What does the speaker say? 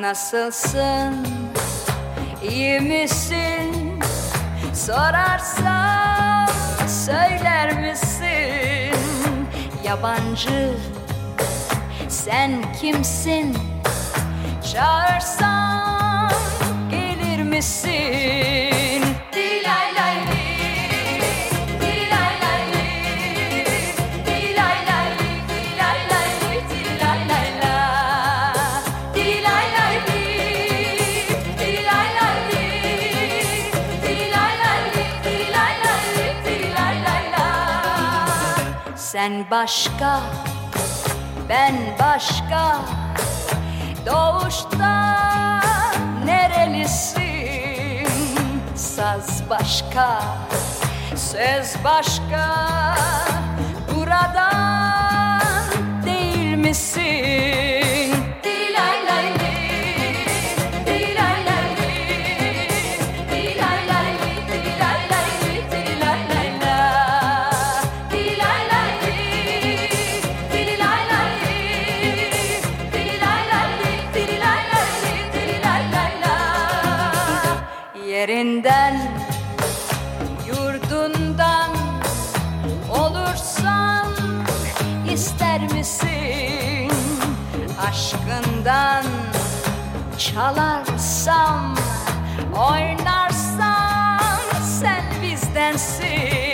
Nasılsın, iyi misin? Sorarsam söyler misin? Yabancı, sen kimsin? Çağırsam gelir misin? Dilay lay li, dilay lay li, dilay lay li, dilay lay li, dilay lay la, dilay lay li, dilay lay li, dilay lay li, dilay lay li, dilay lay la. Sen başka, ben başka. Doğuştan nerelisin? Saz başka, söz başka. Buradan değil misin? Dilay lay li, dilay lay li, dilay lay li, dilay lay li, dilay lay la, dilay lay li, dilay lay li, dilay lay li, dilay lay li, dilay lay la. Yerinden, yurdundan olursan ister misin? Aşkından çalarsam, oynarsam sen bizdensin.